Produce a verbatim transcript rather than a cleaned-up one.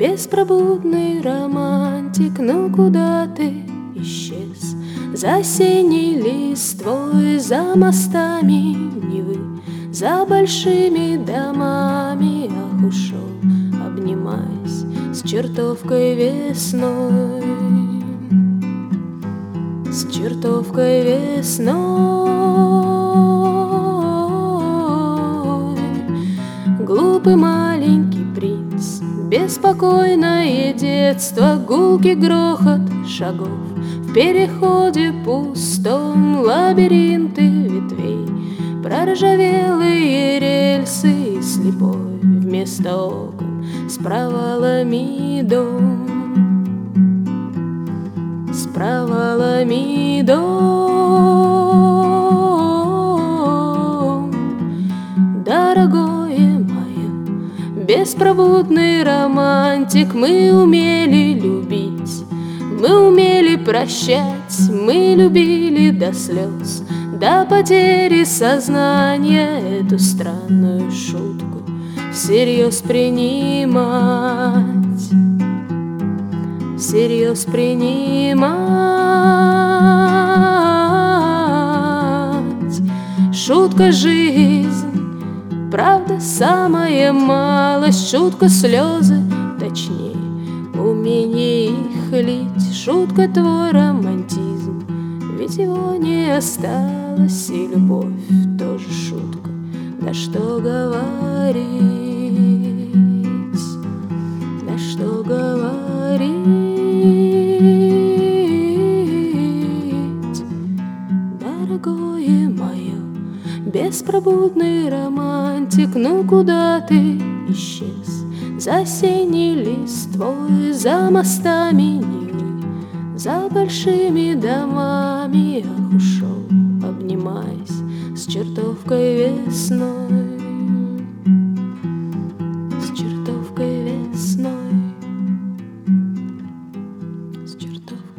Беспробудный романтик, ну куда ты исчез? За осенней листвой, за мостами Невы, за большими домами, ах, ушел, обнимаясь с чертовкой весной, с чертовкой весной. Глупый маленький принц, беспокойное детство, гулкий грохот шагов в переходе пустом, лабиринты ветвей, проржавелые рельсы и слепой вместо окон с провалами дом, с провалами дом. Дорогое мое, беспробудный романтик, мы умели любить, мы умели прощать, мы любили до слез, до потери сознания эту странную шутку всерьез принимать, всерьез принимать. Шутка жизнь, правда самая малость, шутка слезы, точнее умение их лить, шутка твой романтизм, ведь его не осталось, и любовь тоже шутка. Да что говорить, да что говорить. Дорогое мое, беспробудный романтик, ну куда ты исчез? За осенней листвой, за мостами Невы, за большими домами, ах, ушел, обнимаясь с чертовкой весной, с чертовкой весной, с чертовкой.